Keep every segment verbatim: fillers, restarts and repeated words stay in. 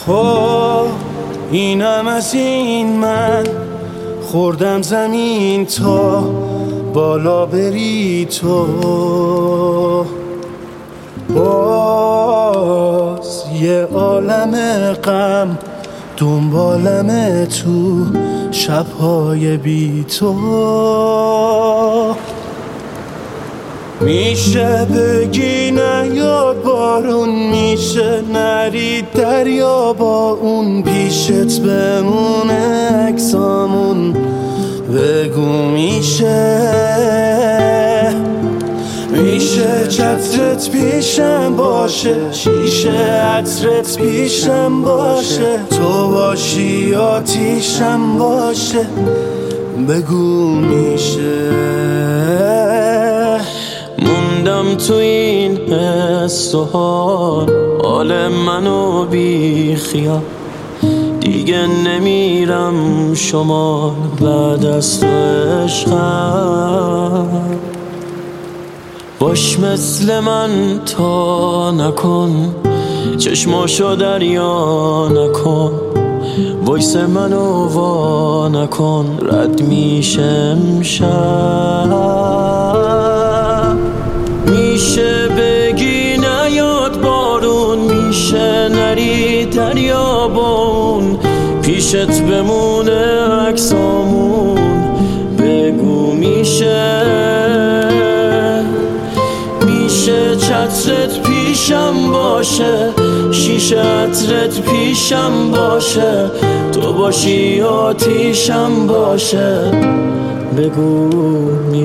خب اینم از این من خوردم زمین تا بالا بری تو، باز یه عالم غم دنبالم تو شبهای بی تو. میشه بگی نیاد بارون، میشه نرید دریا با اون، پیشت بمونه عکسامون، بگو میشه میشه چترت پیشم باشه، شیشه عطرت پیشم باشه، تو باشی آتیشم باشه، بگو میشه. موندم تو این حس و حال، حال منو بی خیال، دیگه نمیرم شمال بعد از تو عشقم. باش مثل من تا نکن، چشماشو دریا نکن، وایس منو وا نکن، رد میشه امشب. میشه بگی نیاد بارون، میشه نری دریا با اون، پیشت بمونه عکسامون، بگو میشه میشه چترت پیشم باشه، شیشه عطرت پیشم باشه، تو باشی آتیشم باشه، بگو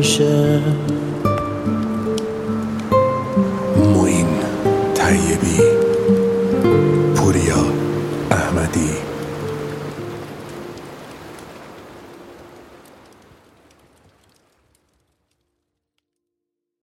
میشه. معین طیبی.